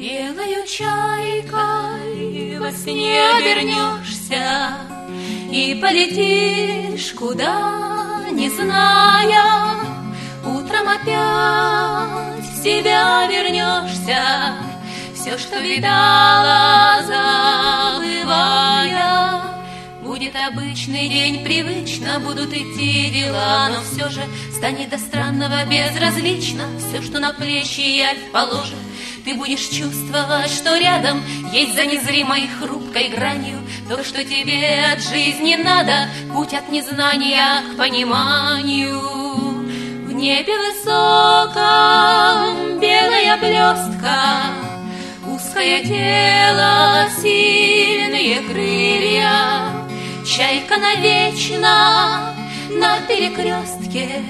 Белою чайкой во сне обернешься и полетишь куда, не зная. Утром опять в себя вернешься, все, что видала, забывая. Будет обычный день, привычно будут идти дела, но все же станет до странного безразлично. Все, что на плечи явь положит, ты будешь чувствовать, что рядом есть за незримой хрупкой гранью то, что тебе от жизни надо, путь от незнания к пониманию. В небе высоком белая блестка, узкое тело, сильные крылья. Чайка навечно на перекрестке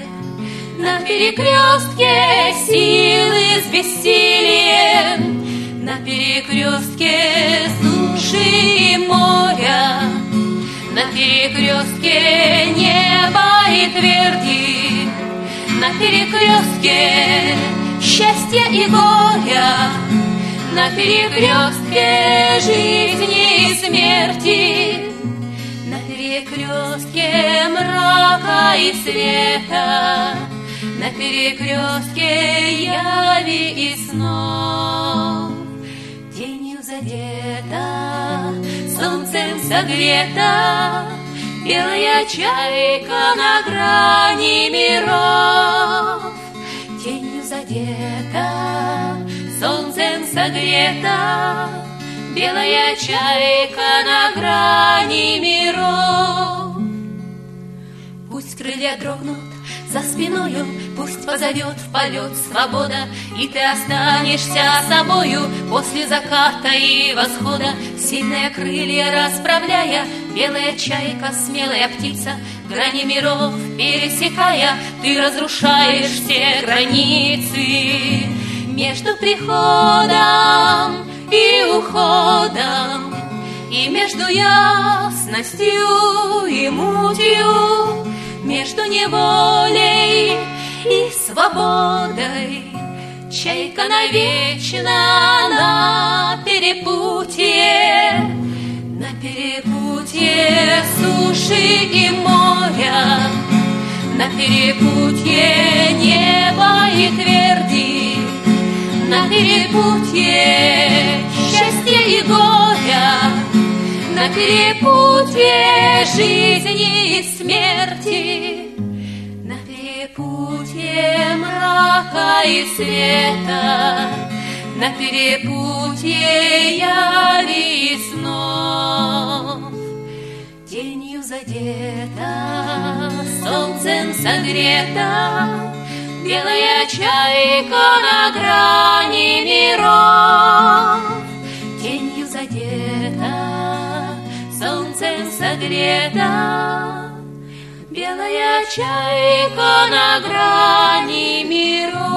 силы с бессилием, на перекрестке суши и моря, на перекрестке неба и тверди, на перекрестке счастья и горя, на перекрестке жизни и смерти, на перекрестке мрака и света, на перекрестке яви и снов. Тенью задета, солнцем согрета, белая чайка на грани миров. Тенью задета, солнцем согрета, белая чайка на грани миров. Пусть крылья дрогнут за спиною, пусть позовет в полет свобода, и ты останешься собою после заката и восхода. Сильные крылья расправляя, белая чайка, смелая птица, грани миров пересекая, ты разрушаешь все границы. Между приходом и уходом, и между ясностью и мутью, между неволей и свободой, чайка навечно на перепутье суши и моря, на перепутье неба и тверди, на перепутье счастья и горя, на перепутье жизни и смерти, на перепутье мрака и света, на перепутье яви и снов. Тенью задета, солнцем согрета, белая чайка на грани миров. Тенью задета, солнцем согрета, белая чайка на грани миров.